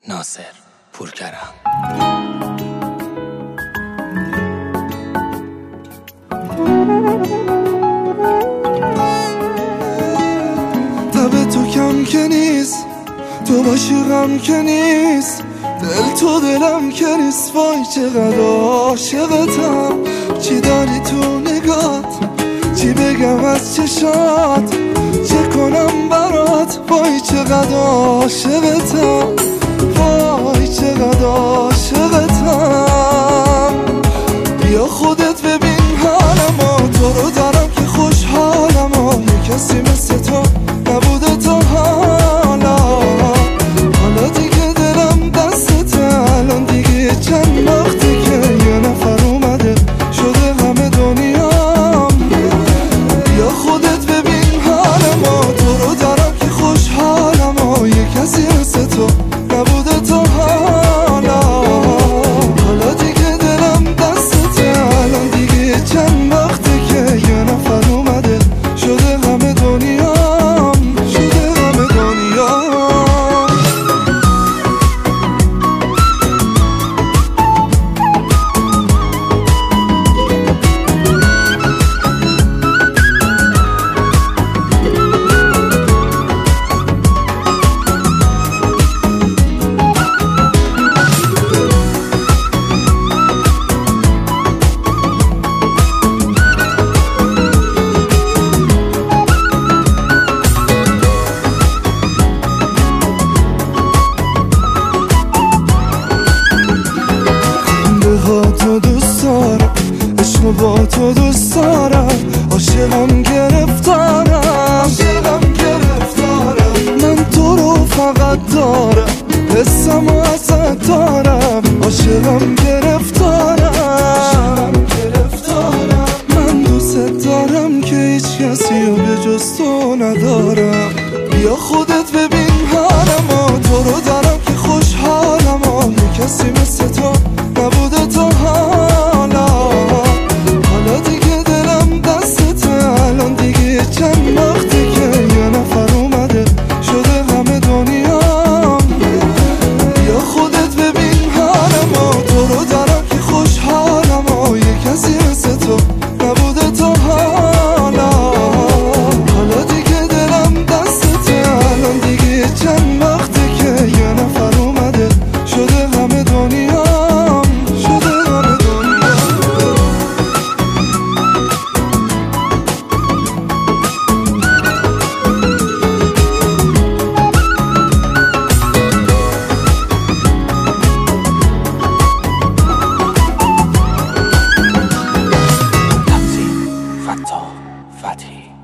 ناصر پورکرم. تب تو کم که نیست، تو باشی غم که نیست، دل تو دلم که نیست. وای چقدر عاشقتم، چی داری تو نگات، چی بگم از چشات، چه کنم برات. وای چقدر عاشقتم، وای چقدر عاشقتم. بیا خودت ببین حالمو، تو رو دارم که خوشحالم. یه کسی مثل تو نبوده تا حالا. حالا دیگه دلم دستته، الان دیگه چند وقته که یه نفر اومده شده همه دنیام. بیا خودت ببین حالمو، تو رو دارم که خوشحالم. یه کسی مثل تو نبوده تا حالا. حالا دیگه دلم دستته، الان دیگه چند وقته که یه نفر اومده شده همه دنیام، شده همه دنیام. تو دوست دارم، عشق با تو دوست دارم، عاشقم گرفتارم، عاشقم گرفتارم. من تو رو فقط دارم، حسم و ازت دارم، عاشقم گرفتارم، گرفتارم. من دوست دارم که هیچ کسی رو به جز تو ندارم. بیا خودت ببین حالمو، تو رو دارم که خوشحالم. یه کسی مثل تو نبوده تا حالا. حالا دیگه دلم دستته، الان دیگه چند وقته که یه نفر اومده شده همه دنیام. بیا خودت ببین حالمو، تو رو دارم که خوشحالم. یه کسی مثل تو نبوده تا حالا. حالا دیگه دلم دستته، الان دیگه چند وقته که یه نفر اومده شده همه دنیام، شده همه دنیام. تمثیل فتاح فتحی.